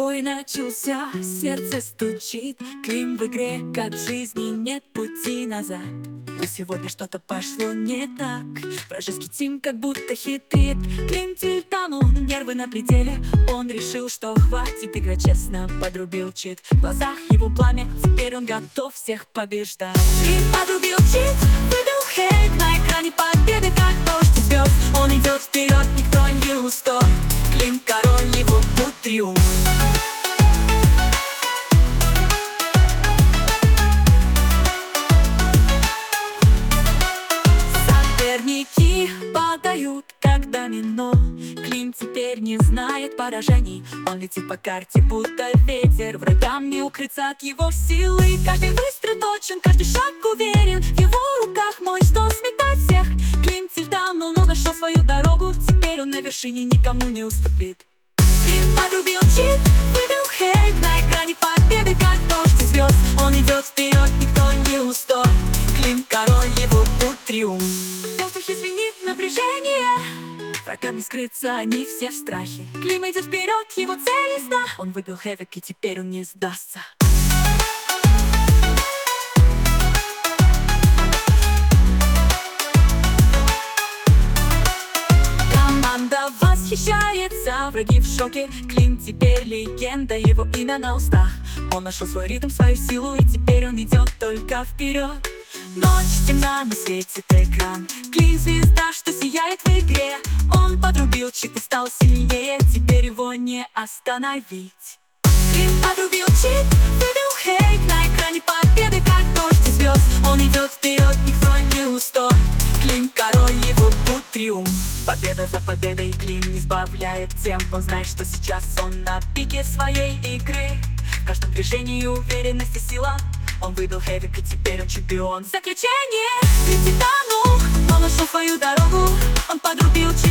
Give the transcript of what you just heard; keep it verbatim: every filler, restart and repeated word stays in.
Бой начался, сердце стучит. Клим в игре, как в жизни нет пути назад. Но сегодня что-то пошло не так. Вражеский тим как будто хитрит. Клим тильтанул, нервы на пределе. Он решил, что хватит играть честно, подрубил чит. В глазах его пламя, теперь он готов всех побеждать. Клим подрубил чит, выбил хейт. На экране победы, как дождь и звезд. Он идет вперед, никто не устал. Клим король, его путь триумф. Соперники падают, как домино. Клим теперь не знает поражений. Он летит по карте, будто ветер. Врагам не укрыться от его силы. Каждый выстрел точен, каждый шаг уверен. В его руках мощь, что сметает всех. Клим тильтанул, но нашел свою дорогу. Теперь он на вершине, никому не уступит. Клим подрубил чит, выбил хейт. На экране победы, как дождь и звезд. Он идет вперед, никто не устал. Клим король, его путь триумф. В воздухе звенит напряжение. Врагам не скрыться, они все в страхе. Клим идет вперед, его цель ясна. Он выбил хэвик, и теперь он не сдастся. Команда восхищается, враги в шоке. Клим теперь легенда, его имя на устах. Он нашел свой ритм, свою силу, и теперь он идет только вперед. Ночь темна, но светит экран. Клим звезда, что сияет в игре. Он подрубил чит и стал сильнее. Теперь его не остановить. Клим подрубил чит, выбил хейт. На экране победы, как дождь и звезд. Он идет вперед, никто не устал. Клим король, его путь триумф. Победа за победой, Клим не сбавляет темп. Он знает, что сейчас он на пике своей игры. В каждом движении уверенность и сила. Он выбил хэвик, и теперь он чемпион. Заключение! Клим тильтанул, но нашел свою дорогу. Он подрубил чит.